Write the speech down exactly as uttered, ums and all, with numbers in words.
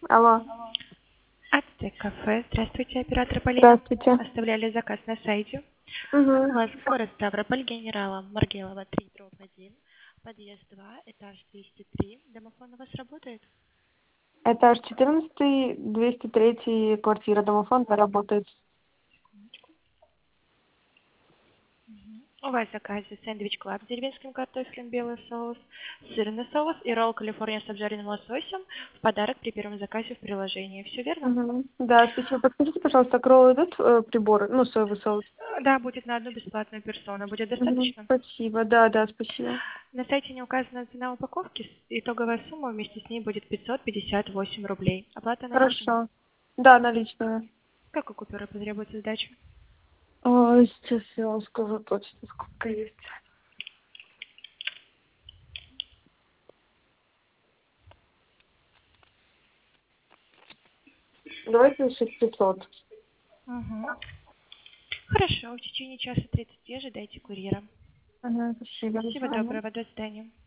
Алло. Ацтек кафе. Здравствуйте, оператор Полина. Здравствуйте. Оставляли заказ на сайте. У Угу. вас город Ставрополь, генерала Маргелова, три, дробь один, подъезд два, этаж двести три. Домофон у вас работает? Этаж четырнадцатый, двести третья квартира, домофон работает. Секундочку. Мгм. У вас в заказе сэндвич клаб с деревенским картофелем, белый соус, сырный соус и ролл Калифорния с обжаренным лососем в подарок при первом заказе в приложении. Все верно? Угу. Да, спасибо. Подскажите, пожалуйста, к роллу идут э, приборы, ну, соевый соус? Да, будет на одну бесплатную персону. Будет Угу. достаточно? Спасибо, да, да, спасибо. На сайте не указана цена упаковки. Итоговая сумма вместе с ней будет пятьсот пятьдесят восемь рублей. Оплата наличными. Хорошо. Да, наличные. Какой купюры потребуется сдача? Ой, сейчас я вам скажу точно, сколько есть. Давайте шестьсот. Угу. Хорошо, в течение часа тридцати ожидайте курьера. Угу, спасибо, до Всего свидания. доброго, до свидания.